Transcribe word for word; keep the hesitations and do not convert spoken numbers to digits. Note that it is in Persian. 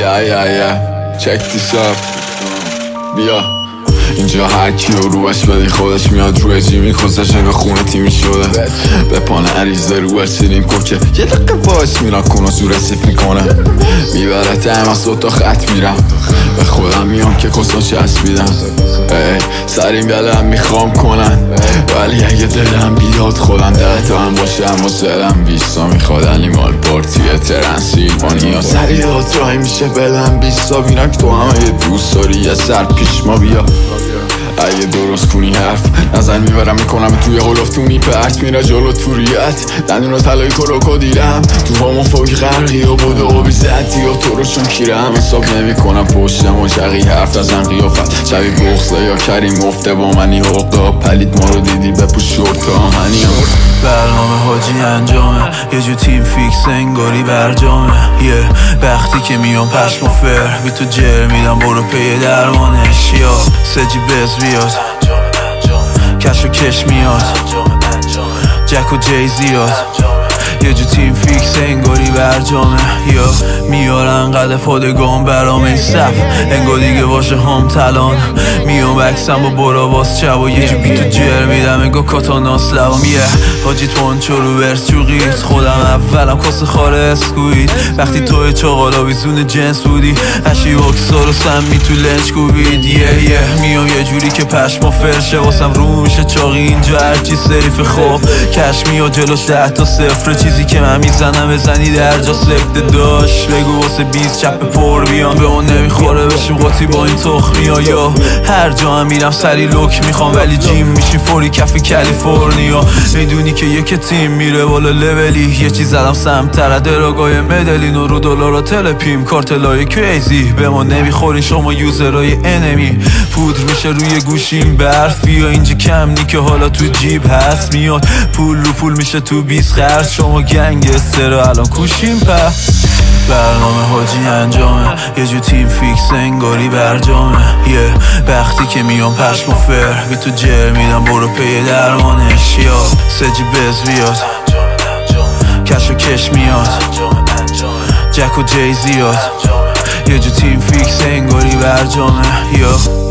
yeah yeah yeah check this out بیا اینجا هر کی رو روش بدی خودش میاد روی جیمی خوزش نگاه خونه تیمی شده به پانه عریضه رو برسیدیم کوکه یه دقیقه باش میرا کن و زور رسیف میکنه میبره تیم از دوتا خط میرم به خودم میام که کسا چسبیدم سریم یادم میخوام کنن ولی اگه دلم بیاد خودم ده تا هم باشم و سرم بیستا میخواد انیمال پارتیه ترنسیلوانیا سری داد راهی میشه بدم بیستا بینم که تو هم اگه دوست داری یه سر پیش ما بیا اگه درست کنی حرف نظر میبرم میکنم توی هلوفتونی پرت میره جلو توریت دندون و تلایی کروکو دیرم تو همون فوقی غرقی و بوده و بیزدی و تو رو چون کیرم حساب نمی کنم پشتم و شقی حرف ازم قیافت شبی بغزه یا کریم افته با منی حقا پلید ما رو دیدی بپوش شورت آهنی برنامه حاجی انجامه یه جو تیم فیکس انگاری برجامه یه وقتی که میام پشم و فر بی تو جر میدم برو پی درمانش یا سجی بز بیاد کش و کش میاد جک و جی زیاد یه جو تیم فیکس انگاری برجامه یا میارن قد پادگان برام این صف انگار دیگه باشه هم تلان میام بکسم با برا باز چب و یه جو بی تو جر میدم انگار کاتاناس لبام یه حاجی پانچو رو ورس چوقیت خودم اولم کس خاره اسکوید وقتی توی چاقالا بیزون جنس بودی هشی واکسا رو سمی تو لنج کوبید یه یه میام یه جوری که پشما فرشه واسم رو میشه چاقی اینجا هرچی سیف خوب کش میاد جلوش ده تا صفر چیزی که من میزنم بزنی در جا سفته داشت بگو واسه بیست چپ پر بیام به اون نمیخوره بشیم قاطی با این تخمی ها یا هر جا هم میرم سری لوک میخوام ولی جیم میشی فوری کف کالیفرنیا میدونی که یک تیم میره بالا لولی یه چیز زدم سمتر دراگای مدلین و رو دلار و تلپیم کارتلای کریزی به ما نمیخورین شما یوزرای انمی پودر میشه روی گوشیم برفی یا اینجا کم نی که حالا تو جیب هست میاد پول رو پول میشه تو بیست خرج شما گنگستر الان کوشیم په برنامه حاجی انجامه یه جو تیم فیکس انگاری برجامه یه وقتی که میام پشم و فر بی تو جر میدم برو پی درمانش یا سجی بز بیاد کش و کش میاد جک و جی زیاد یه جو تیم فیکس انگاری برجامه یا